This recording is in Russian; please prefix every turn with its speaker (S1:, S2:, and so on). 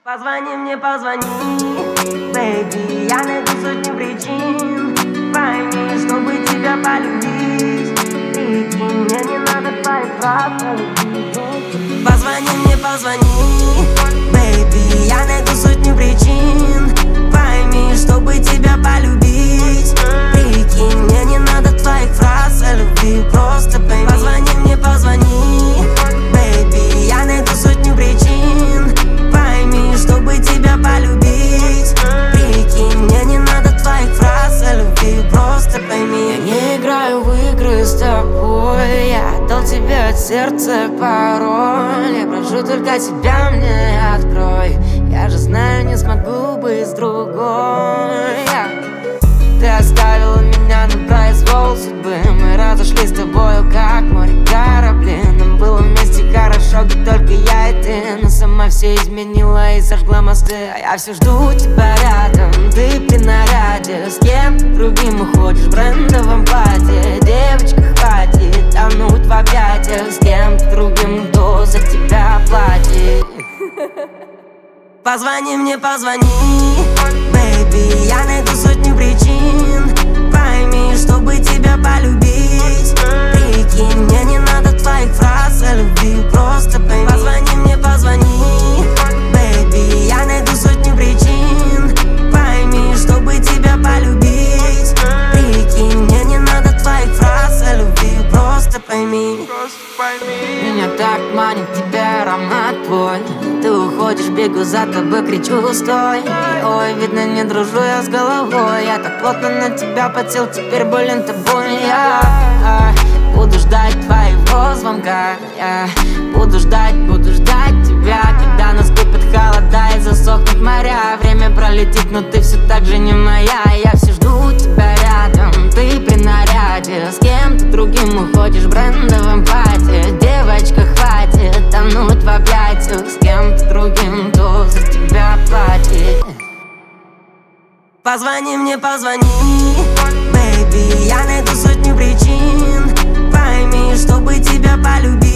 S1: Позвони мне, позвони, бэйби, я найду сотню причин. Пойми, чтобы тебя полюбить. Прикинь, мне не надо твоих фраз. Позвони мне, позвони, бэйби, я найду сотню причин. Пойми, чтобы тебя полюбить. Прикинь, мне не надо твоих фраз о любви, просто пойми. Позвони мне, позвони, бэйби, я найду сотню причин. Пойми, чтобы тебя полюбить. Прикинь, мне не надо твоих фраз о любви, просто пойми.
S2: Я не играю в игры с тобой, я отдал тебе от сердца пароль. Я прошу только тебя, мне открой. Я же знаю, не смогу быть с другой. Ты оставила меня на произвол судьбы. Мы разошлись с тобою, как море корабли. Нам было вместе хорошо, где только я и ты. Но сама все изменила и сожгла мосты. А я все жду тебя рядом, ты при наряде. С кем другим уходишь в брендовом платье. Девочка, хватит тонуть в объятиях. С кем-то другим, кто за тебя платит.
S1: Позвони мне, позвони, бэйби, я найду сотню причин. Пойми, чтобы тебя полюбить. Прикинь, мне не надо твоих фраз о любви, просто пойми. Позвони мне, позвони, бэйби, я найду сотню причин. Пойми, чтобы тебя полюбить. Прикинь, мне не надо твоих фраз о любви, просто пойми.
S2: Меня так манит тебя аромат твой. Ты уходишь, бегу за тобой, кричу стой. Ой, видно, не дружу я с головой. Я так плотно на тебя подсел, теперь болен тобой. Я буду ждать твоего звонка. Я буду ждать тебя, когда наступит холода и засохнут моря. Время пролетит, но ты все так же не моя. Я все жду тебя рядом, ты при наряде. С кем-то другим уходишь в брендовом платье. Девочка, хватит тонуть в объятиях. С кем-то другим, кто за тебя платит.
S1: Позвони мне, позвони, бэйби, я найду сотню причин. Пойми, чтобы тебя полюбить.